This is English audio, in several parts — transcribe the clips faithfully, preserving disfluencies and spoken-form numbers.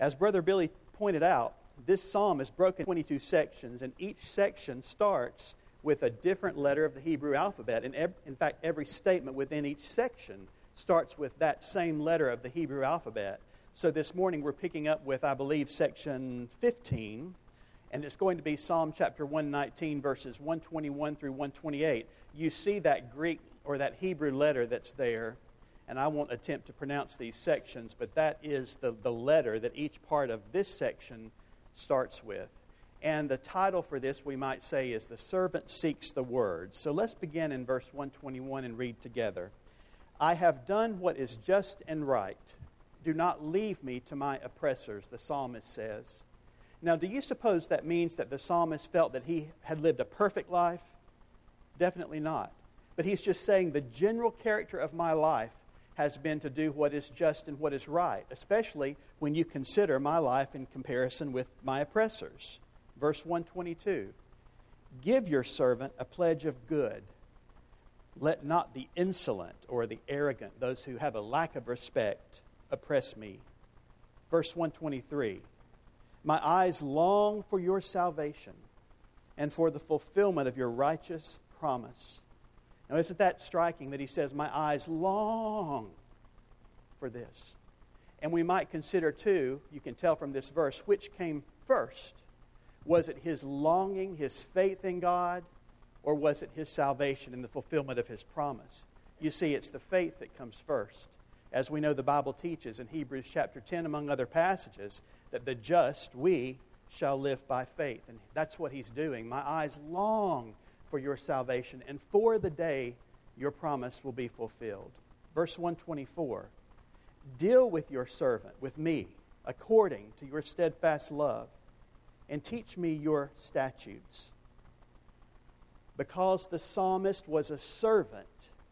As Brother Billy pointed out, this psalm is broken into twenty-two sections, and each section starts with a different letter of the Hebrew alphabet. And ev- in fact, every statement within each section starts with that same letter of the Hebrew alphabet. So this morning we're picking up with, I believe, section fifteen, and it's going to be Psalm chapter one nineteen, verses one twenty-one through one twenty-eight. You see that Greek or that Hebrew letter that's there, and I won't attempt to pronounce these sections, but that is the, the letter that each part of this section starts with. And the title for this, we might say, is The Servant Seeks the Word. So let's begin in verse one twenty-one and read together. I have done what is just and right. Do not leave me to my oppressors, the psalmist says. Now, do you suppose that means that the psalmist felt that he had lived a perfect life? Definitely not. But he's just saying the general character of my life has been to do what is just and what is right, especially when you consider my life in comparison with my oppressors. Verse one twenty-two, give your servant a pledge of good. Let not the insolent or the arrogant, those who have a lack of respect, oppress me. Verse one twenty-three, my eyes long for your salvation and for the fulfillment of your righteous promise. Now, isn't that striking that he says, my eyes long for this? And we might consider, too, you can tell from this verse, which came first. Was it his longing, his faith in God, or was it his salvation and the fulfillment of his promise? You see, it's the faith that comes first. As we know, the Bible teaches in Hebrews chapter ten, among other passages, that the just, we, shall live by faith. And that's what he's doing. My eyes long for your salvation, and for the day your promise will be fulfilled. Verse one twenty-four, deal with your servant, with me, according to your steadfast love, and teach me your statutes. Because the psalmist was a servant,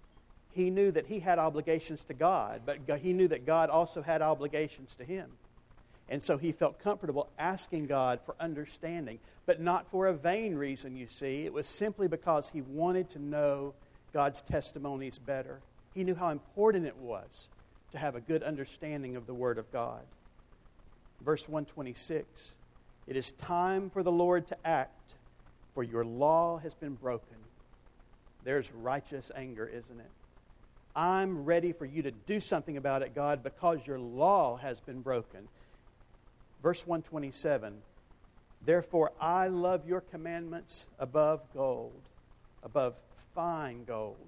he knew that he had obligations to God, but he knew that God also had obligations to him. And so he felt comfortable asking God for understanding, but not for a vain reason, you see. It was simply because he wanted to know God's testimonies better. He knew how important it was to have a good understanding of the Word of God. Verse one twenty-six, it is time for the Lord to act, for your law has been broken. There's righteous anger, isn't it? I'm ready for you to do something about it, God, because your law has been broken. Verse one twenty-seven, therefore I love your commandments above gold, above fine gold.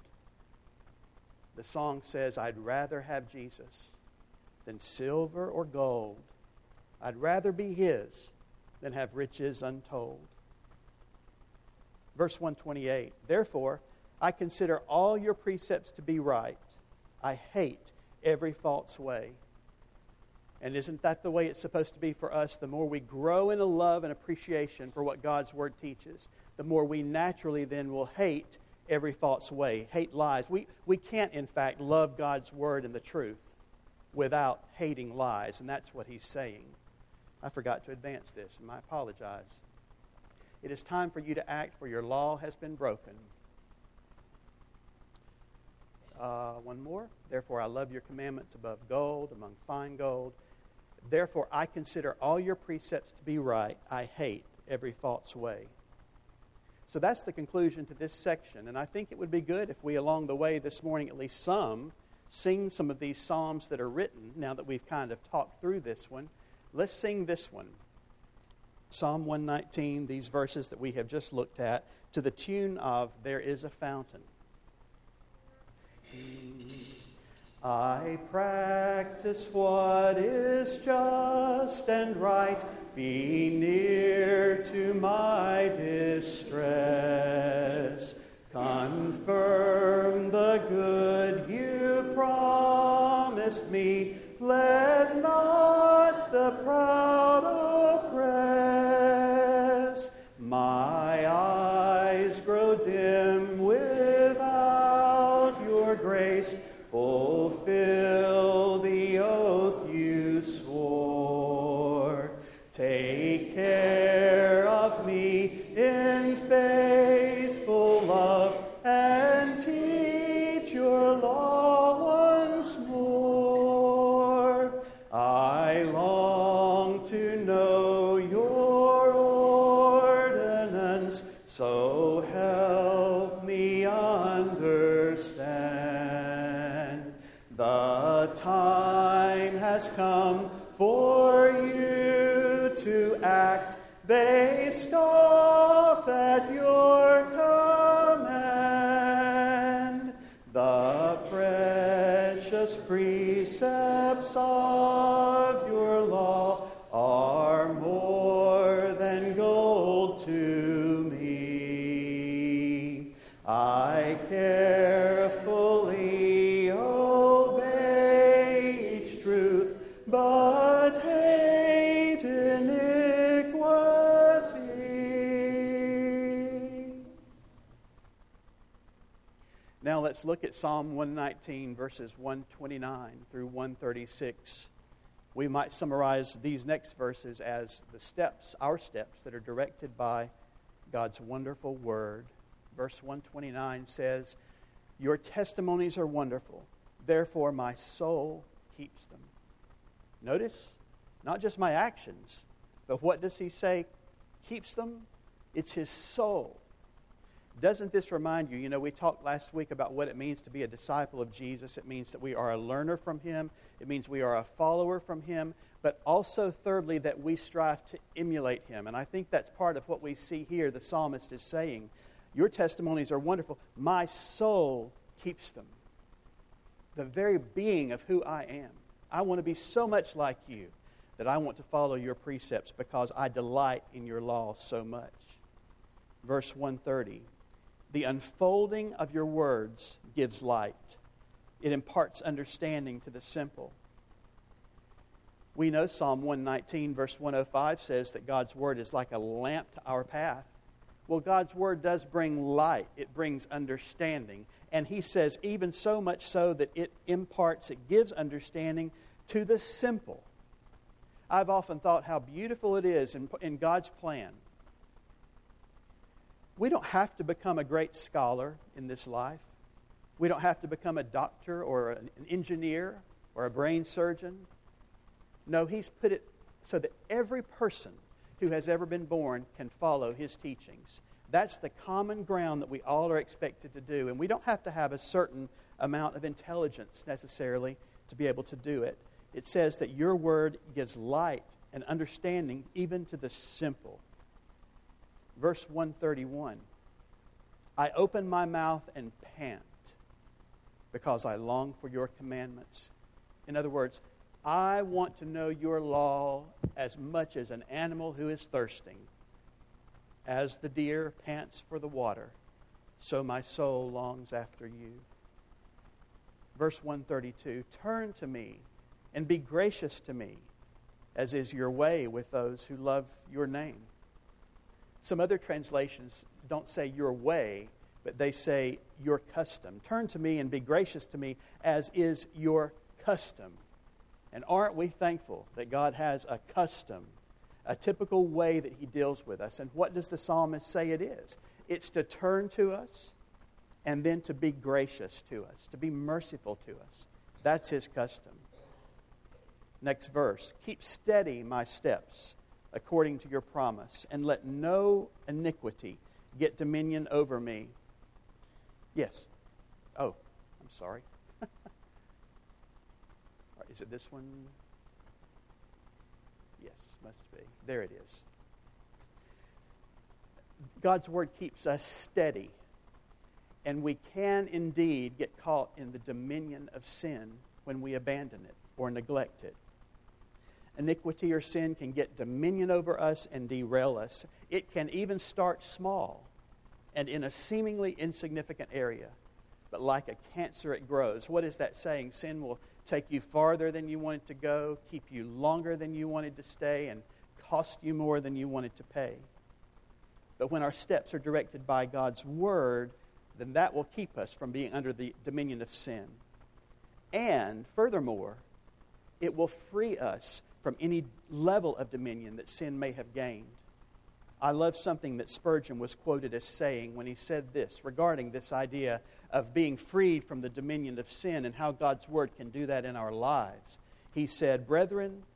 The song says, I'd rather have Jesus than silver or gold. I'd rather be His than have riches untold. Verse one twenty-eight, therefore I consider all your precepts to be right. I hate every false way. And isn't that the way it's supposed to be for us? The more we grow in a love and appreciation for what God's Word teaches, the more we naturally then will hate every false way, hate lies. We, we can't, in fact, love God's Word and the truth without hating lies, and that's what he's saying. I forgot to advance this, and I apologize. It is time for you to act, for your law has been broken. Uh, one more. Therefore, I love your commandments above gold, among fine gold. Therefore, I consider all your precepts to be right. I hate every false way. So that's the conclusion to this section. And I think it would be good if we, along the way this morning, at least some, sing some of these psalms that are written, now that we've kind of talked through this one. Let's sing this one. Psalm one nineteen, these verses that we have just looked at, to the tune of There Is a Fountain. I practice what is just and right, be near to my distress. Confirm the good you promised me, let not the proud oppress. My eyes grow dim without your grace, fulfill the oath you swore. Take care of me in faithful love and teach your law once more. I long want to know your ordinance, so help me understand. The time has come for you to act. They scoff at your command. The precious precepts of your law are more than gold to me. I carefully obey each truth, but hate iniquity. Now let's look at Psalm one nineteen, verses one twenty-nine through one thirty-six. We might summarize these next verses as the steps, our steps, that are directed by God's wonderful word. Verse one twenty-nine says, your testimonies are wonderful, therefore my soul keeps them. Notice, not just my actions, but what does he say keeps them? It's his soul. Doesn't this remind you, you know, we talked last week about what it means to be a disciple of Jesus. It means that we are a learner from him. It means we are a follower from him. But also, thirdly, that we strive to emulate him. And I think that's part of what we see here. The psalmist is saying, your testimonies are wonderful. My soul keeps them. The very being of who I am. I want to be so much like you that I want to follow your precepts because I delight in your law so much. Verse one thirty. The unfolding of your words gives light. It imparts understanding to the simple. We know Psalm one nineteen, verse one oh five says that God's word is like a lamp to our path. Well, God's word does bring light. It brings understanding. And he says even so much so that it imparts, it gives understanding to the simple. I've often thought how beautiful it is in, in God's plan. We don't have to become a great scholar in this life. We don't have to become a doctor or an engineer or a brain surgeon. No, he's put it so that every person who has ever been born can follow his teachings. That's the common ground that we all are expected to do. And we don't have to have a certain amount of intelligence necessarily to be able to do it. It says that your word gives light and understanding even to the simple. Verse one thirty-one, I open my mouth and pant because I long for your commandments. In other words, I want to know your law as much as an animal who is thirsting. As the deer pants for the water, so my soul longs after you. Verse one thirty-two, turn to me and be gracious to me, as is your way with those who love your name. Some other translations don't say your way, but they say your custom. Turn to me and be gracious to me, as is your custom. And aren't we thankful that God has a custom, a typical way that he deals with us? And what does the psalmist say it is? It's to turn to us and then to be gracious to us, to be merciful to us. That's his custom. Next verse, keep steady my steps according to your promise, and let no iniquity get dominion over me. Yes. Oh, I'm sorry. Is it this one? Yes, must be. There it is. God's word keeps us steady, and we can indeed get caught in the dominion of sin when we abandon it or neglect it. Iniquity or sin can get dominion over us and derail us. It can even start small and in a seemingly insignificant area. But like a cancer, it grows. What is that saying? Sin will take you farther than you wanted to go, keep you longer than you wanted to stay, and cost you more than you wanted to pay. But when our steps are directed by God's word, then that will keep us from being under the dominion of sin. And furthermore, it will free us from any level of dominion that sin may have gained. I love something that Spurgeon was quoted as saying when he said this regarding this idea of being freed from the dominion of sin and how God's word can do that in our lives. He said, "Brethren,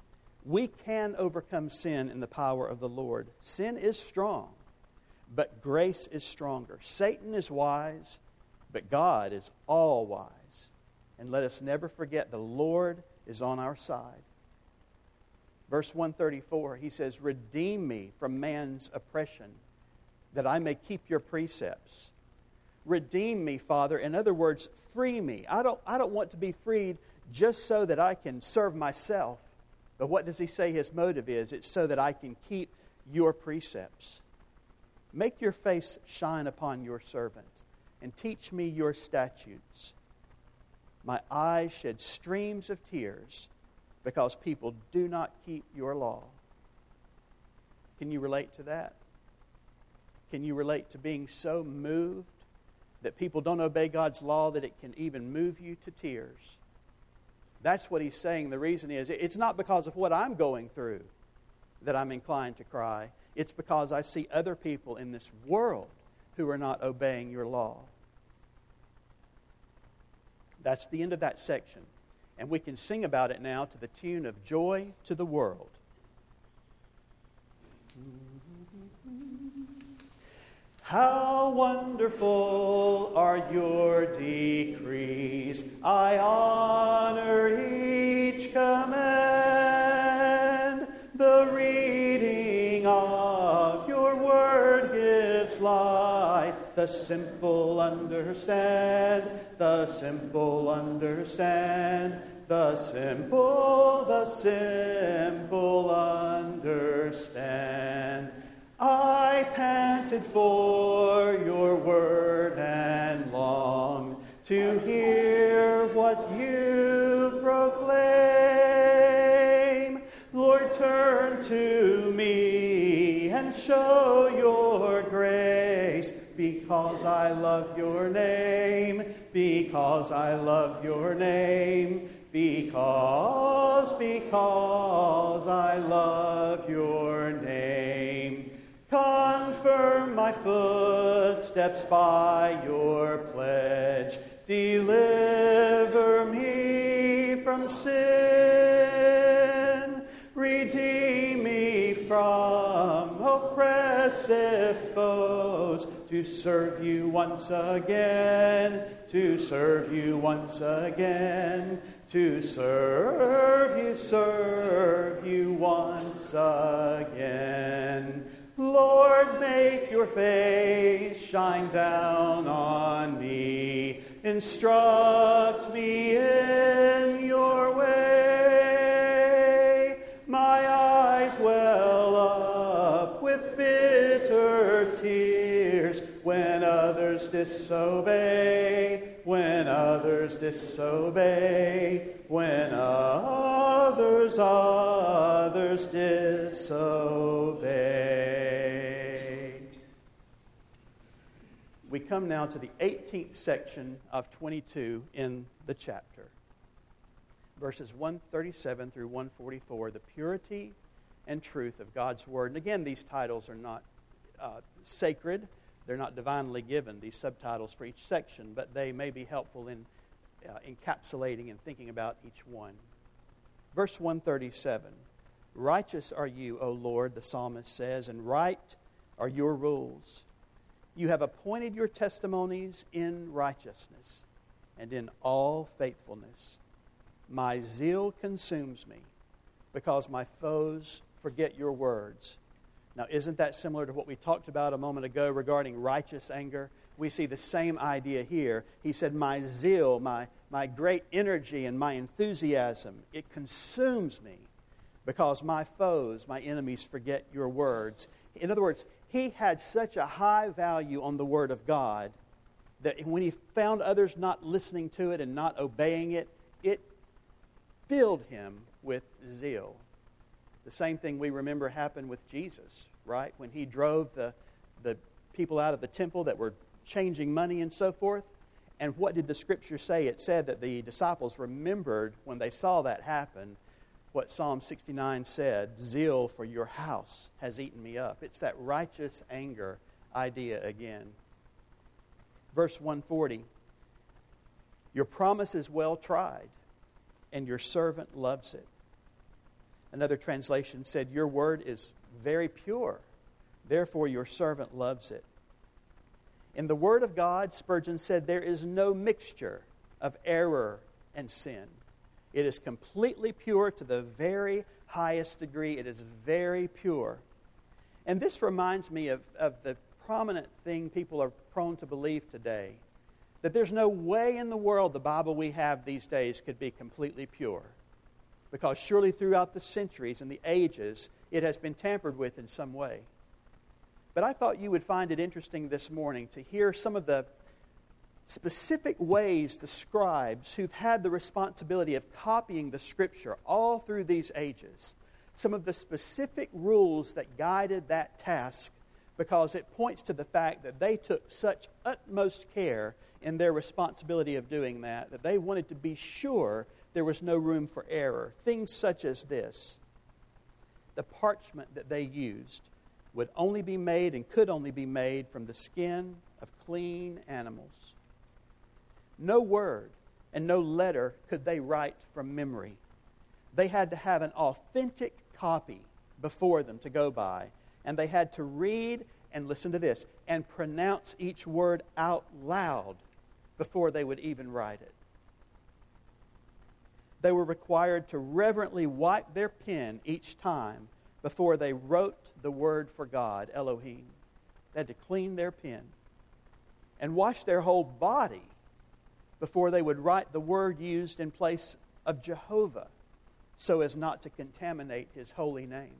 We can overcome sin in the power of the Lord. Sin is strong, but grace is stronger. Satan is wise, but God is all wise. And let us never forget the Lord is on our side. Verse one thirty-four, he says, redeem me from man's oppression, that I may keep your precepts. Redeem me, Father. In other words, free me. I don't, I don't want to be freed just so that I can serve myself. But what does he say his motive is? It's so that I can keep your precepts. Make your face shine upon your servant, and teach me your statutes. My eyes shed streams of tears, because people do not keep your law. Can you relate to that? Can you relate to being so moved that people don't obey God's law that it can even move you to tears? That's what he's saying. The reason is, it's not because of what I'm going through that I'm inclined to cry. It's because I see other people in this world who are not obeying your law. That's the end of that section. And we can sing about it now to the tune of Joy to the World. How wonderful are your decrees. I honor each command. The reading of your word gives light. The simple understand. The simple understand. The simple, the simple understand. I panted for your word and long to hear what you proclaim. Lord, turn to me and show your grace, because I love your name, because I love your name, because, because I love your name. Confirm my footsteps by your pledge. Deliver me from sin. Redeem me from oppressive foes. To serve you once again. To serve you once again. To serve you, serve you once again. Lord, make your face shine down on me. Instruct me in your way. My eyes well up with bitter tears when others disobey, when others disobey, when others, others disobey. We come now to the eighteenth section of twenty-two in the chapter. Verses one thirty-seven through one forty-four, the purity and truth of God's Word. And again, these titles are not uh, sacred. They're not divinely given, these subtitles for each section, but they may be helpful in uh, encapsulating and thinking about each one. Verse one thirty-seven, righteous are you, O Lord, the psalmist says, and right are your rules. You have appointed your testimonies in righteousness and in all faithfulness. My zeal consumes me because my foes forget your words. Now, isn't that similar to what we talked about a moment ago regarding righteous anger? We see the same idea here. He said, my zeal, my, my great energy and my enthusiasm, it consumes me because my foes, my enemies, forget your words. In other words, he had such a high value on the Word of God that when he found others not listening to it and not obeying it, it filled him with zeal. The same thing we remember happened with Jesus, right? When he drove the, the people out of the temple that were changing money and so forth. And what did the Scripture say? It said that the disciples remembered when they saw that happen what Psalm sixty-nine said, zeal for your house has eaten me up. It's that righteous anger idea again. Verse one forty, your promise is well tried, and your servant loves it. Another translation said, your word is very pure, therefore your servant loves it. In the Word of God, Spurgeon said, there is no mixture of error and sin. It is completely pure to the very highest degree. It is very pure. And this reminds me of, of the prominent thing people are prone to believe today, that there's no way in the world the Bible we have these days could be completely pure. Because surely throughout the centuries and the ages, it has been tampered with in some way. But I thought you would find it interesting this morning to hear some of the specific ways the scribes who've had the responsibility of copying the Scripture all through these ages, some of the specific rules that guided that task, because it points to the fact that they took such utmost care in their responsibility of doing that, that they wanted to be sure there was no room for error. Things such as this: the parchment that they used would only be made and could only be made from the skin of clean animals. No word and no letter could they write from memory. They had to have an authentic copy before them to go by, and they had to read, and listen to this, and pronounce each word out loud before they would even write it. They were required to reverently wipe their pen each time before they wrote the word for God, Elohim. They had to clean their pen and wash their whole body before they would write the word used in place of Jehovah, so as not to contaminate His holy name.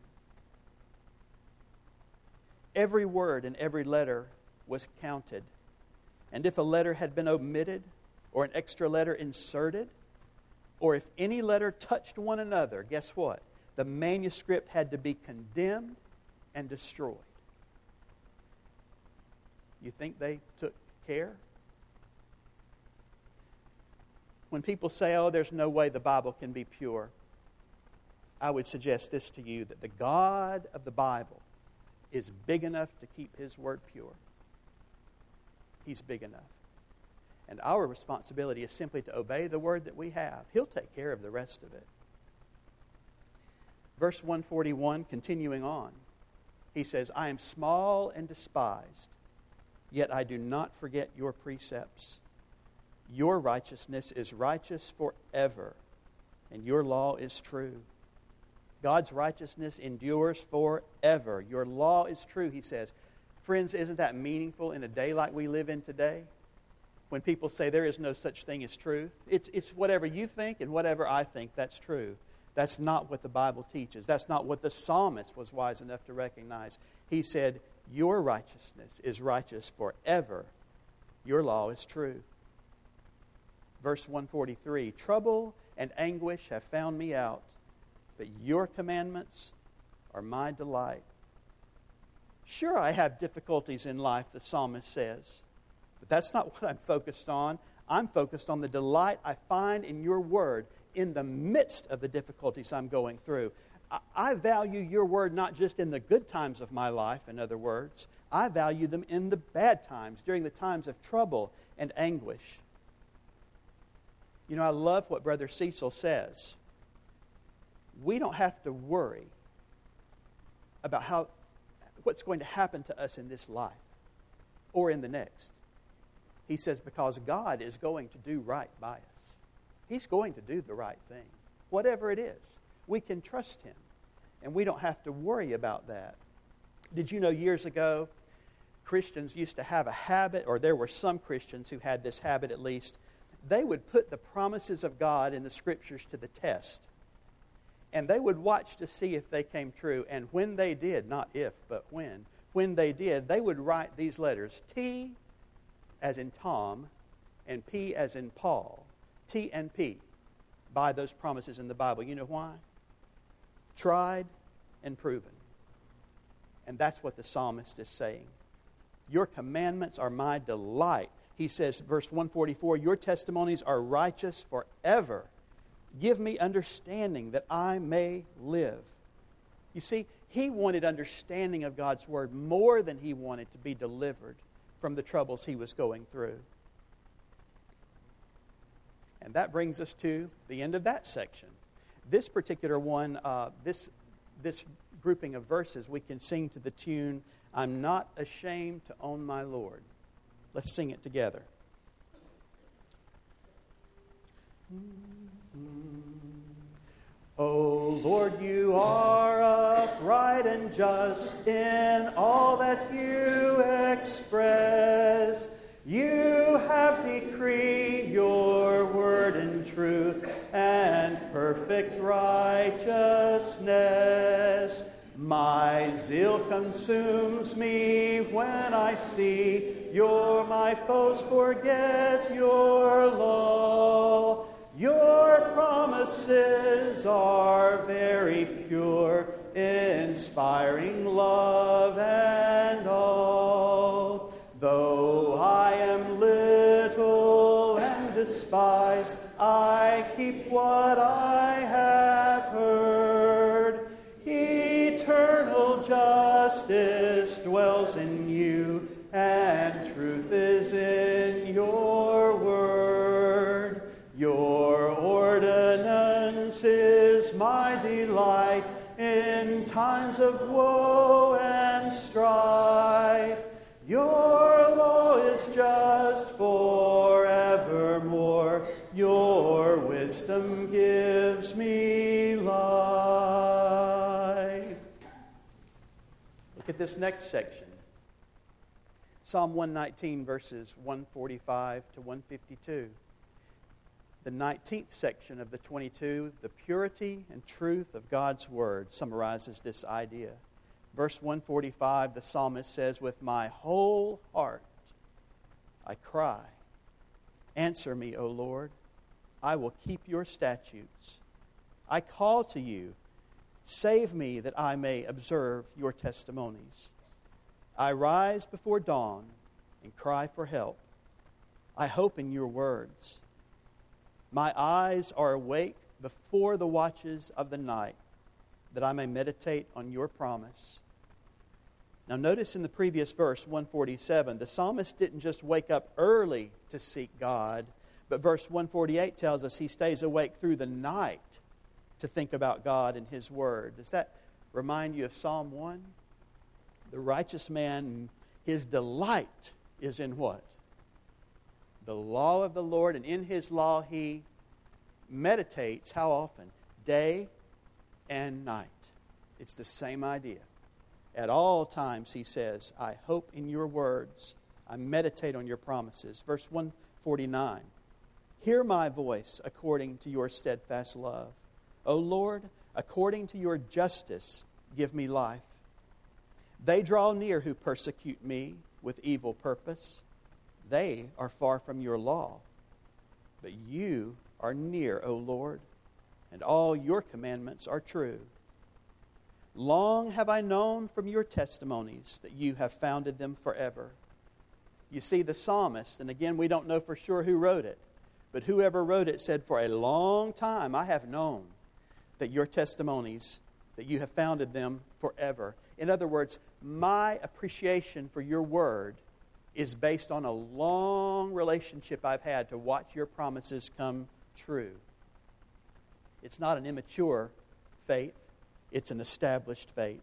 Every word and every letter was counted, and if a letter had been omitted or an extra letter inserted, or if any letter touched one another, guess what? The manuscript had to be condemned and destroyed. You think they took care? When people say, oh, there's no way the Bible can be pure, I would suggest this to you, that the God of the Bible is big enough to keep His Word pure. He's big enough. And our responsibility is simply to obey the Word that we have. He'll take care of the rest of it. Verse one forty-one, continuing on, he says, I am small and despised, yet I do not forget your precepts. Your righteousness is righteous forever, and your law is true. God's righteousness endures forever. Your law is true, he says. Friends, isn't that meaningful in a day like we live in today? When people say there is no such thing as truth. It's, it's whatever you think and whatever I think, that's true. That's not what the Bible teaches. That's not what the psalmist was wise enough to recognize. He said, your righteousness is righteous forever. Your law is true. Verse one forty-three, trouble and anguish have found me out, but your commandments are my delight. Sure, I have difficulties in life, the psalmist says, but that's not what I'm focused on. I'm focused on the delight I find in your word in the midst of the difficulties I'm going through. I value your word not just in the good times of my life, in other words. I value them in the bad times, during the times of trouble and anguish. You know, I love what Brother Cecil says. We don't have to worry about how what's going to happen to us in this life or in the next. He says, because God is going to do right by us. He's going to do the right thing. Whatever it is, we can trust Him. And we don't have to worry about that. Did you know years ago, Christians used to have a habit, or there were some Christians who had this habit at least. They would put the promises of God in the Scriptures to the test. And they would watch to see if they came true. And when they did, not if, but when, when they did, they would write these letters, T as in Tom, and P as in Paul. T and P by those promises in the Bible. You know why? Tried and proven. And that's what the psalmist is saying. Your commandments are my delight. He says, verse one forty-four, your testimonies are righteous forever. Give me understanding that I may live. You see, he wanted understanding of God's word more than he wanted to be delivered from the troubles he was going through. And that brings us to the end of that section. This particular one, uh, this, this grouping of verses, we can sing to the tune, I'm not ashamed to own my Lord. Let's sing it together. O Lord, you are upright and just in all that you express. You have decreed your word in truth and perfect righteousness. My zeal consumes me when I see your my foes forget your law. Your promises are very pure, inspiring love and all. Though I am little and despised, I keep what I have heard. Eternal justice dwells in you, and truth is in your word. Your ordinance is my delight in times of woe and strife. Your law is just forevermore. Your wisdom gives me life. Look at this next section. Psalm one nineteen, verses one forty-five to one fifty-two. The nineteenth section of the twenty-two, the purity and truth of God's Word, summarizes this idea. Verse one forty-five, the psalmist says, with my whole heart I cry, answer me, O Lord, I will keep your statutes. I call to you, save me that I may observe your testimonies. I rise before dawn and cry for help. I hope in your words. My eyes are awake before the watches of the night, that I may meditate on your promise. Now notice in the previous verse, one forty-seven, the psalmist didn't just wake up early to seek God, but verse one forty-eight tells us he stays awake through the night to think about God and His Word. Does that remind you of Psalm one? The righteous man, his delight is in what? The law of the Lord, and in His law he meditates, how often? Day and night. It's the same idea. At all times, he says, I hope in your words. I meditate on your promises. Verse one forty-nine, hear my voice according to your steadfast love. O Lord, according to your justice, give me life. They draw near who persecute me with evil purpose. They are far from your law, but you are near, O Lord, and all your commandments are true. Long have I known from your testimonies that you have founded them forever. You see, the psalmist, and again, we don't know for sure who wrote it, but whoever wrote it said, for a long time I have known that your testimonies, that you have founded them forever. In other words, my appreciation for your word is based on a long relationship I've had to watch your promises come true. It's not an immature faith. It's an established faith.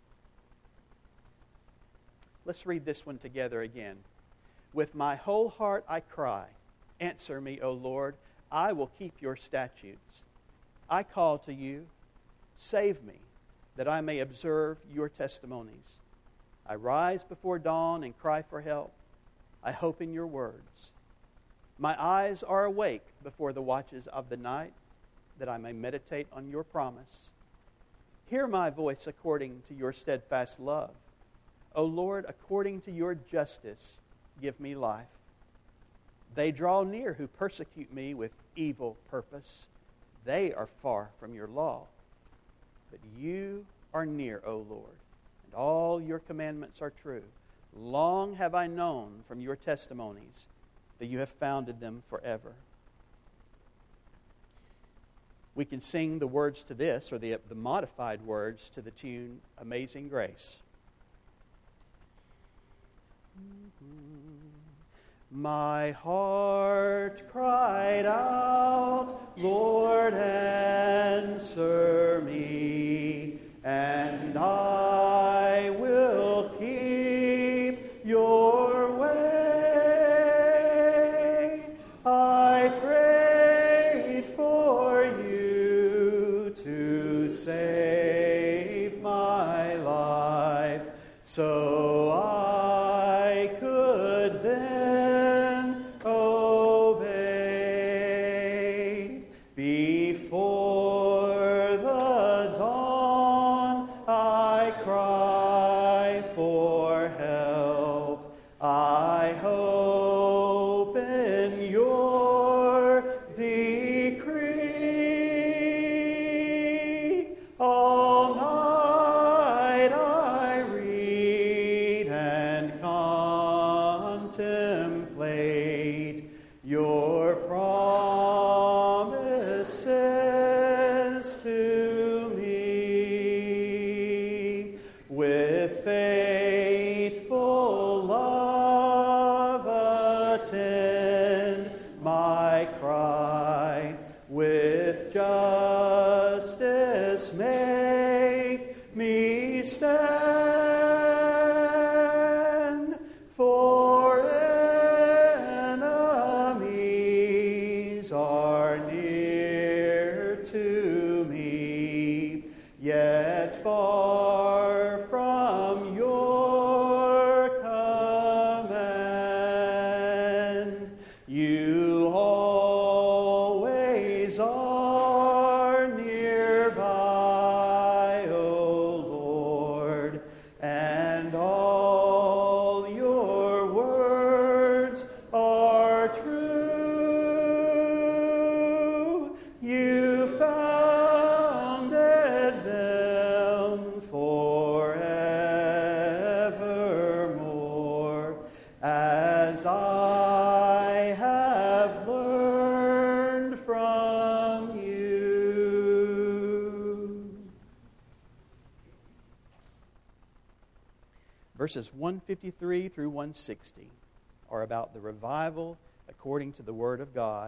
Let's read this one together again. With my whole heart I cry, answer me, O Lord, I will keep your statutes. I call to you, save me, that I may observe your testimonies. I rise before dawn and cry for help. I hope in your words. My eyes are awake before the watches of the night, that I may meditate on your promise. Hear my voice according to your steadfast love. O Lord, according to your justice, give me life. They draw near who persecute me with evil purpose. They are far from your law. But you are near, O Lord, and all your commandments are true. Long have I known from your testimonies that you have founded them forever. We can sing the words to this, or the, the modified words to the tune, Amazing Grace. My heart cried out, Lord, answer me, and I will keep your way. I prayed for you to save my life, so I could then obey. Before the dawn I cry for help. I hope in your decree. All night I read and contemplate your promises to me. With faithful love attend my cry. With justice make me stand. For enemies are near to me, yet far from your command. You always are nearby, O Lord, and all your words are true. You founded them forevermore, as I have learned from you. Verses one fifty-three through one sixty are about the revival according to the Word of God.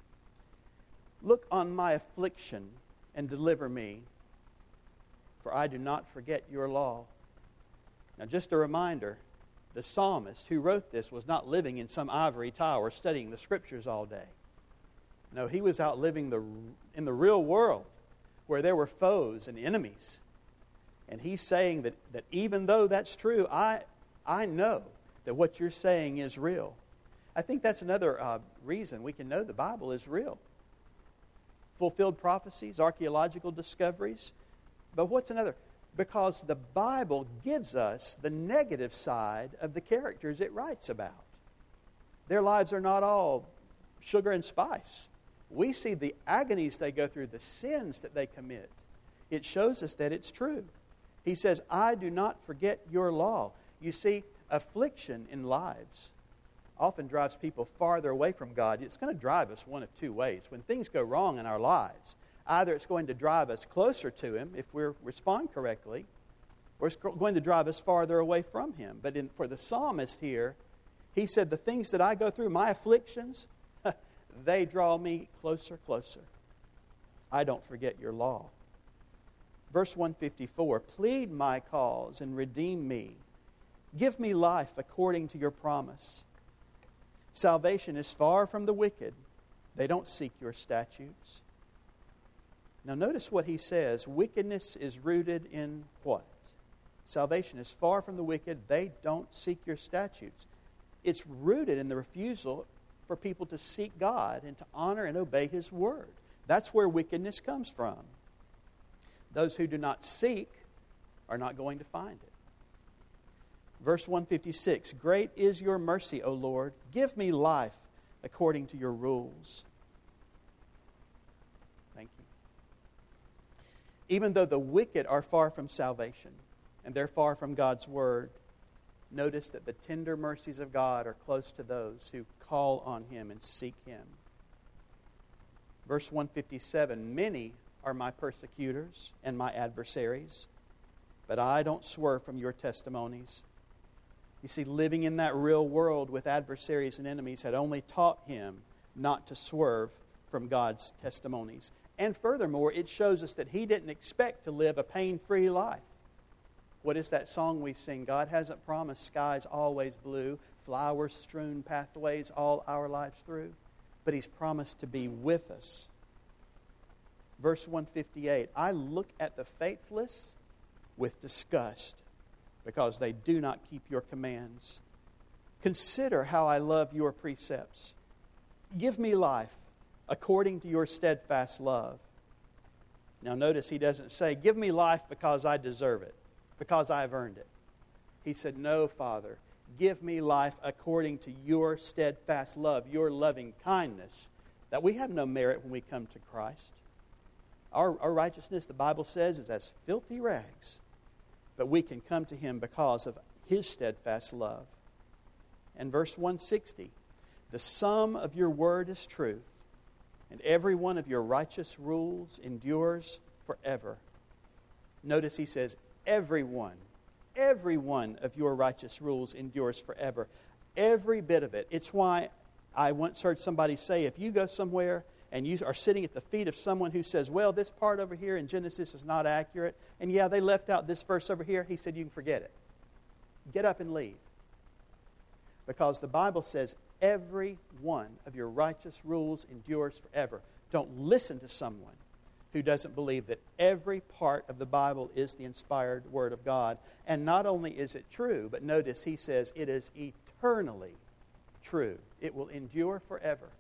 Look on my affliction and deliver me, for I do not forget your law. Now, just a reminder, the psalmist who wrote this was not living in some ivory tower studying the Scriptures all day. No, he was out living the, in the real world where there were foes and enemies. And he's saying that, that even though that's true, I, I know that what you're saying is real. I think that's another uh, reason we can know the Bible is real. Fulfilled prophecies, archaeological discoveries. But what's another? Because the Bible gives us the negative side of the characters it writes about. Their lives are not all sugar and spice. We see the agonies they go through, the sins that they commit. It shows us that it's true. He says, I do not forget your law. You see, affliction in lives often drives people farther away from God. It's going to drive us one of two ways. When things go wrong in our lives, either it's going to drive us closer to Him if we respond correctly, or it's going to drive us farther away from Him. But in, for the psalmist here, he said, the things that I go through, my afflictions, they draw me closer, closer. I don't forget your law. Verse one fifty-four, plead my cause and redeem me. Give me life according to your promise. Salvation is far from the wicked. They don't seek your statutes. Now notice what he says. Wickedness is rooted in what? Salvation is far from the wicked. They don't seek your statutes. It's rooted in the refusal for people to seek God and to honor and obey His Word. That's where wickedness comes from. Those who do not seek are not going to find it. Verse one fifty-six, great is your mercy, O Lord. Give me life according to your rules. Thank you. Even though the wicked are far from salvation and they're far from God's Word, notice that the tender mercies of God are close to those who call on Him and seek Him. Verse one fifty-seven, many are my persecutors and my adversaries, but I don't swerve from your testimonies. You see, living in that real world with adversaries and enemies had only taught him not to swerve from God's testimonies. And furthermore, it shows us that he didn't expect to live a pain-free life. What is that song we sing? God hasn't promised skies always blue, flower-strewn pathways all our lives through. But he's promised to be with us. Verse one fifty-eight, I look at the faithless with disgust, because they do not keep your commands. Consider how I love your precepts. Give me life according to your steadfast love. Now notice he doesn't say, give me life because I deserve it, because I've earned it. He said, no, Father, give me life according to your steadfast love, your loving kindness, that we have no merit when we come to Christ. Our, our righteousness, the Bible says, is as filthy rags. But we can come to him because of his steadfast love. And verse one sixty, the sum of your word is truth, and every one of your righteous rules endures forever. Notice he says, every one, every one of your righteous rules endures forever. Every bit of it. It's why I once heard somebody say, if you go somewhere and you are sitting at the feet of someone who says, well, this part over here in Genesis is not accurate, and yeah, they left out this verse over here, he said, you can forget it. Get up and leave. Because the Bible says every one of your righteous rules endures forever. Don't listen to someone who doesn't believe that every part of the Bible is the inspired Word of God. And not only is it true, but notice he says it is eternally true. It will endure forever.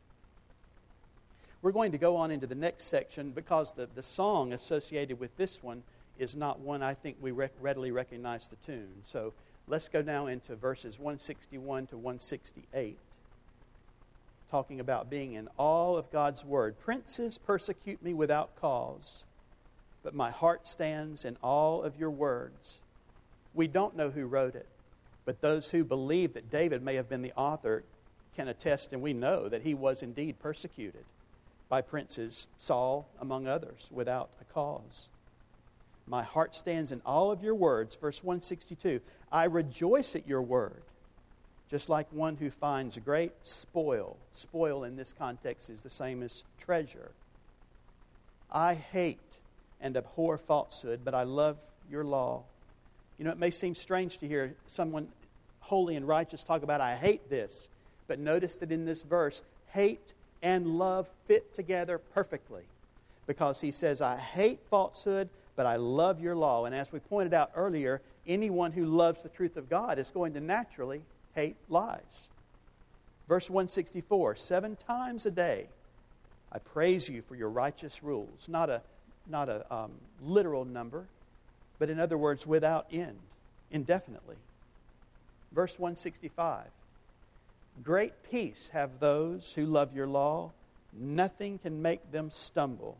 We're going to go on into the next section because the, the song associated with this one is not one I think we rec- readily recognize the tune. So let's go now into verses one sixty-one to one sixty-eight, talking about being in awe of God's Word. Princes persecute me without cause, but my heart stands in awe of your words. We don't know who wrote it, but those who believe that David may have been the author can attest, and we know that he was indeed persecuted by princes, Saul among others, without a cause. My heart stands in awe of your words. Verse one sixty-two, I rejoice at your word, just like one who finds great spoil. Spoil in this context is the same as treasure. I hate and abhor falsehood, but I love your law. You know, it may seem strange to hear someone holy and righteous talk about, I hate this. But notice that in this verse, hate and love fit together perfectly. Because he says, I hate falsehood, but I love your law. And as we pointed out earlier, anyone who loves the truth of God is going to naturally hate lies. Verse one sixty-four, seven times a day I praise you for your righteous rules. Not a, not a um, literal number, but in other words, without end, indefinitely. Verse one sixty-five, great peace have those who love your law. Nothing can make them stumble.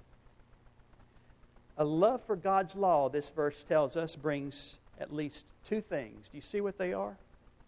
A love for God's law, this verse tells us, brings at least two things. Do you see what they are?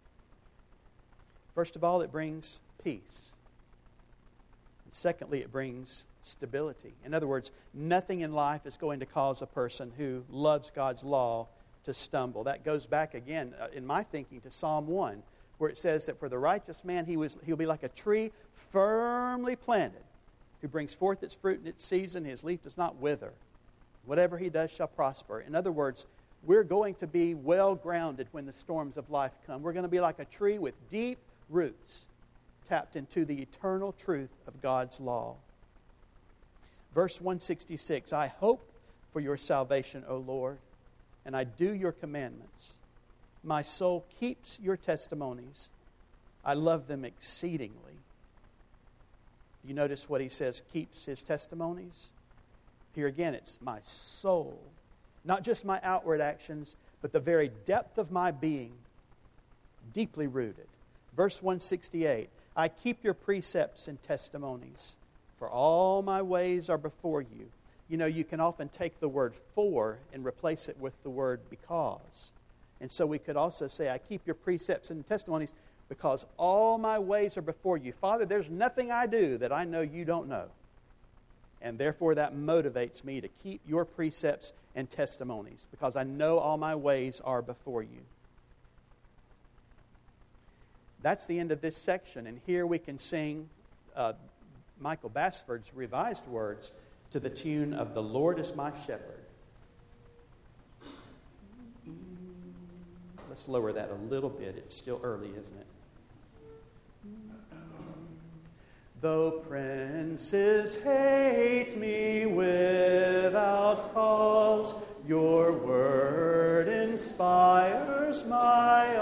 First of all, it brings peace. And secondly, it brings stability. In other words, nothing in life is going to cause a person who loves God's law to stumble. That goes back again, uh, in my thinking, to Psalm one, where it says that for the righteous man, he was, he'll be like a tree firmly planted, who brings forth its fruit in its season, his leaf does not wither. Whatever he does shall prosper. In other words, we're going to be well grounded when the storms of life come. We're going to be like a tree with deep roots, tapped into the eternal truth of God's law. Verse one sixty-six, I hope for your salvation, O Lord, and I do your commandments. My soul keeps your testimonies. I love them exceedingly. You notice what he says, keeps his testimonies? Here again, it's my soul. Not just my outward actions, but the very depth of my being, deeply rooted. Verse one sixty-eight, I keep your precepts and testimonies, for all my ways are before you. You know, you can often take the word for and replace it with the word because. And so we could also say, I keep your precepts and testimonies because all my ways are before you. Father, there's nothing I do that I know you don't know. And therefore that motivates me to keep your precepts and testimonies because I know all my ways are before you. That's the end of this section, and here we can sing uh, Michael Basford's revised words to the tune of "The Lord is My Shepherd." Let's lower that a little bit. It's still early, isn't it? Though princes hate me without cause, your word inspires my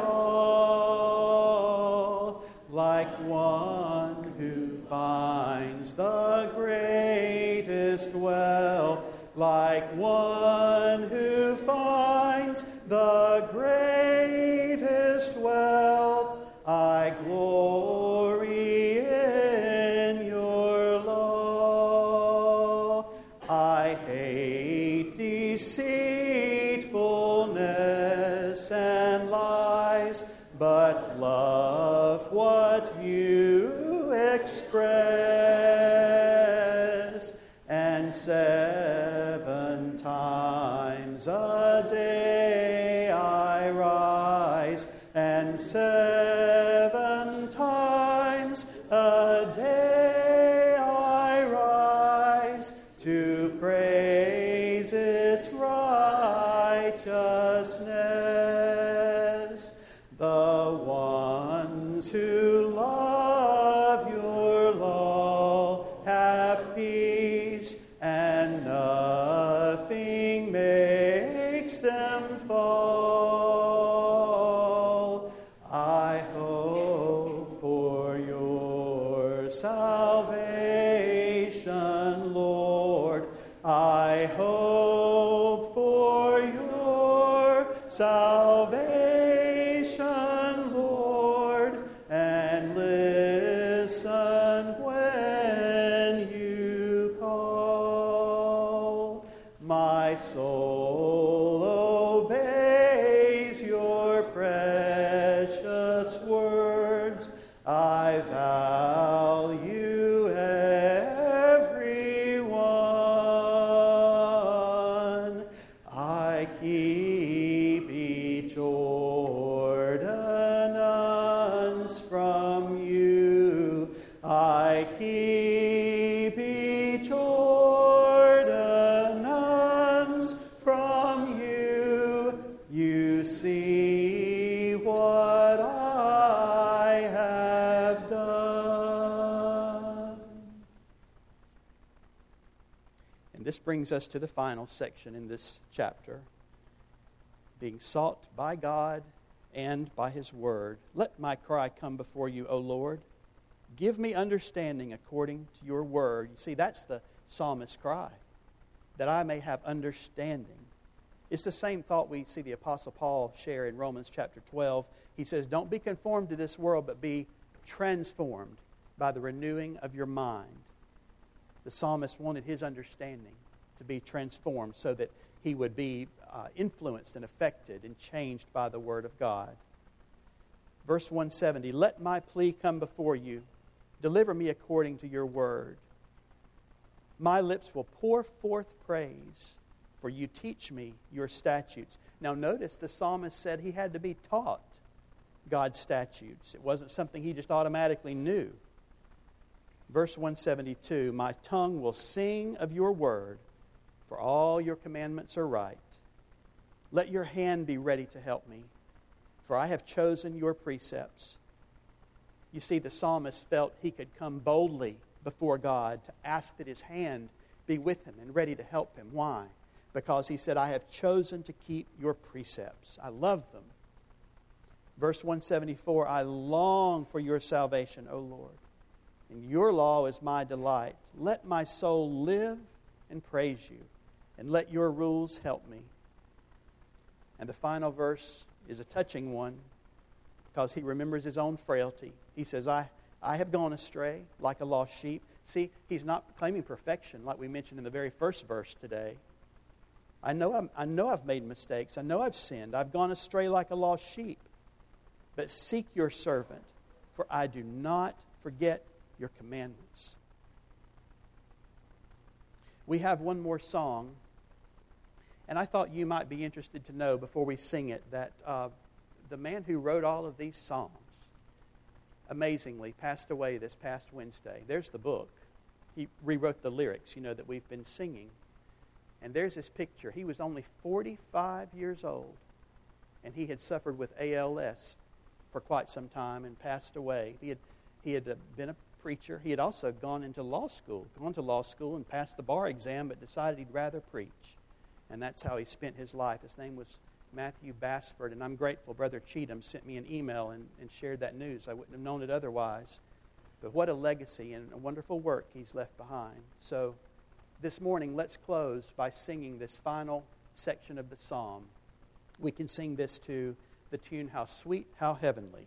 all. Like one who finds the greatest wealth, like one who finds the greatest wealth, I glory in your law. I hate deceitfulness and lies, but love what you express. And seven times a day I rise, and seven times a day I rise to praise its righteousness. The ones who love your law have peace, and nothing makes them fall. I hope for your salvation, Lord. I hope for your salvation, Lord, and listen when you call. My soul obeys your precious words. I value every one. I keep each ordinance from you. I keep each ordinance from you. You see what I have done. And this brings us to the final section in this chapter. Being sought by God and by His Word. Let my cry come before you, O Lord. Give me understanding according to your word. You see, that's the psalmist's cry, that I may have understanding. It's the same thought we see the Apostle Paul share in Romans chapter twelve. He says, don't be conformed to this world, but be transformed by the renewing of your mind. The psalmist wanted his understanding to be transformed so that he would be uh, influenced and affected and changed by the Word of God. Verse one seventy, let my plea come before you. Deliver me according to your word. My lips will pour forth praise, for you teach me your statutes. Now notice the psalmist said he had to be taught God's statutes. It wasn't something he just automatically knew. Verse one seventy-two, my tongue will sing of your word, for all your commandments are right. Let your hand be ready to help me, for I have chosen your precepts. You see, the psalmist felt he could come boldly before God to ask that His hand be with him and ready to help him. Why? Because he said, I have chosen to keep your precepts. I love them. Verse one seventy-four, I long for your salvation, O Lord. And your law is my delight. Let my soul live and praise you, and let your rules help me. And the final verse is a touching one because he remembers his own frailty. He says, I, I have gone astray like a lost sheep. See, he's not claiming perfection like we mentioned in the very first verse today. I know, I'm, I know I've made mistakes. I know I've sinned. I've gone astray like a lost sheep. But seek your servant, for I do not forget your commandments. We have one more song, and I thought you might be interested to know before we sing it that uh, the man who wrote all of these songs amazingly passed away this past Wednesday. There's the book. He rewrote the lyrics, you know, that we've been singing. And there's this picture. He was only forty-five years old, and he had suffered with A L S for quite some time and passed away. He had, he had been a preacher. He had also gone into law school, gone to law school and passed the bar exam, but decided he'd rather preach. And that's how he spent his life. His name was Matthew Bassford, and I'm grateful Brother Cheatham sent me an email and, and shared that news. I wouldn't have known it otherwise. But what a legacy and a wonderful work he's left behind. So this morning, let's close by singing this final section of the psalm. We can sing this to the tune, How Sweet, How Heavenly.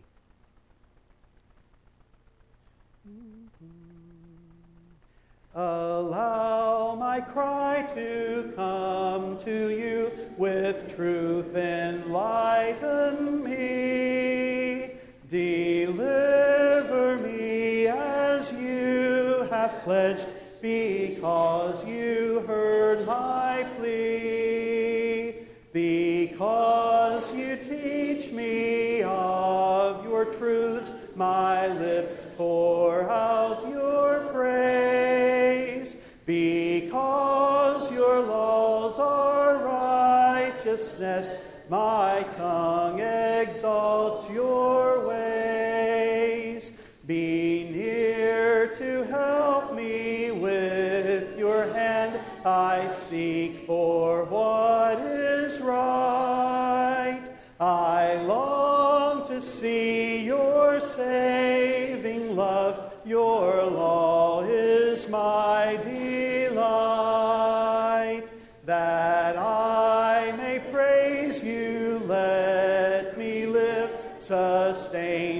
Allow my cry to come to you, with truth enlighten me. Deliver me as you have pledged, because you heard my plea. Because you teach me of your truths, my lips pour out your praise. Because your laws are righteousness, my tongue exalts your ways. Be near to help me with your hand. I seek for what is right. I long to see your saving love. Your law is my delight. That I may praise you, let me live, sustain